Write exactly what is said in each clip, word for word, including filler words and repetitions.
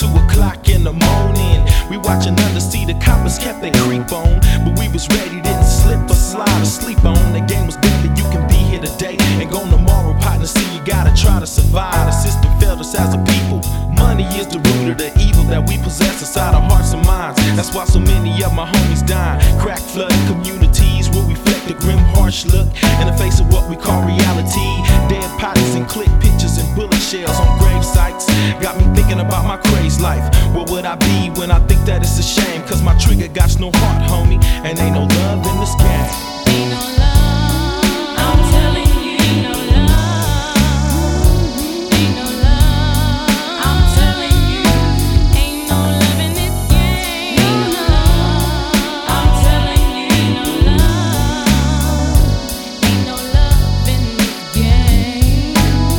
two o'clock in the morning. We watching under, see the coppers kept their creep on, but we was ready, didn't slip or slide or sleep on. The game was deadly, you can be here today and go tomorrow, partner. See, you gotta try to survive. The system failed us as a people. Money is the root of the evil that we possess inside our hearts and minds. That's why so many of my homies dying. Crack flooded communities will reflect the grim, harsh look in the face of what we call reality. Dead bodies and click pictures and bullet shells on grave sites got me thinking about my crazy life. What would I be when I think that it's a shame? Cause my trigger got no heart, homie, and ain't no love in this game. Ain't no love, I'm telling you, ain't no love. Ain't no love, I'm telling you, ain't no love in this game. Ain't no love, I'm telling you, ain't no love. Ain't no love in this game.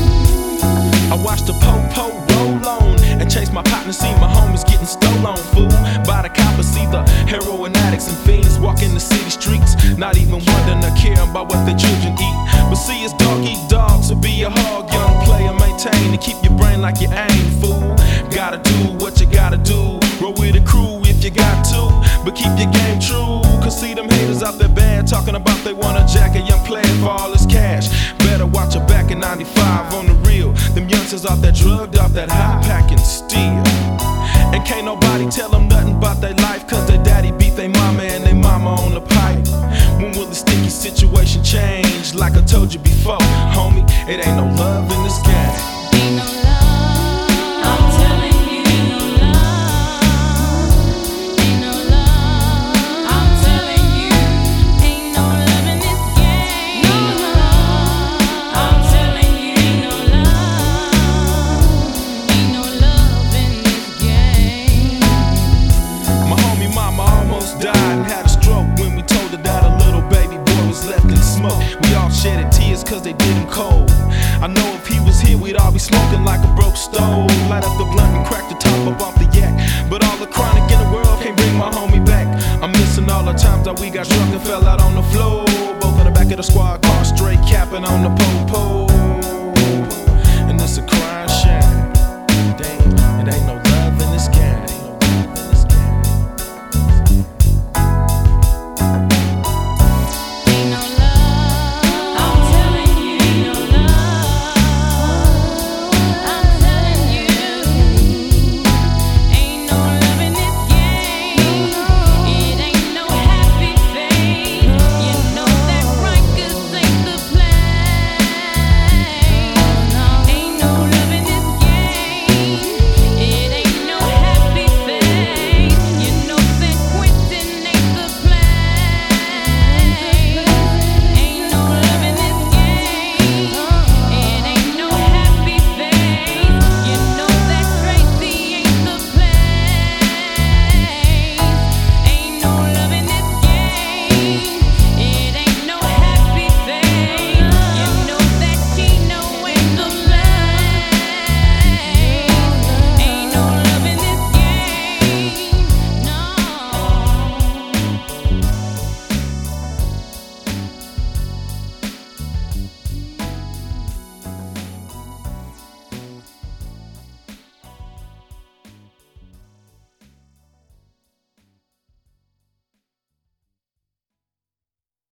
I watched the po-po roll on and chase my partner, see my homies getting stolen, fool. By the coppers, see the heroin addicts and fiends walking the city streets, not even wondering or caring about what their children eat. But see, it's dog eat dog, so be a hog, young player, maintain and keep your brain like you aim, fool. Gotta do what you gotta do, roll with the crew if you got to, but keep your game true. Cause see them haters out there bad, talking about they wanna jack a young player for all his cash. Better watch your back in ninety-five on the real. Them youngsters out there drugged, off that high packing steel. And can't nobody tell them nothing about their life, cause their daddy beat their mama and their mama on the pipe. When will the sticky situation change? Like I told you before, homie, it ain't no love in this game. Ain't no love, I'm telling you, ain't no love. Ain't no love, I'm telling you, ain't no love in this game. No love, I'm telling you, ain't no love. Ain't no love in this game. My homie mama almost died and had a stroke when we told her that a little baby boy was left in smoke. We all shedded tears cause they did him cold. I know if he was here we'd all be smoking like a broke stove. Light up the blunt and crack the top up off the yak. But all the chronic in the world can't bring my homie back. I'm missing all the times that we got drunk and fell out on the floor. Both in the back of the squad car, straight capping on the post.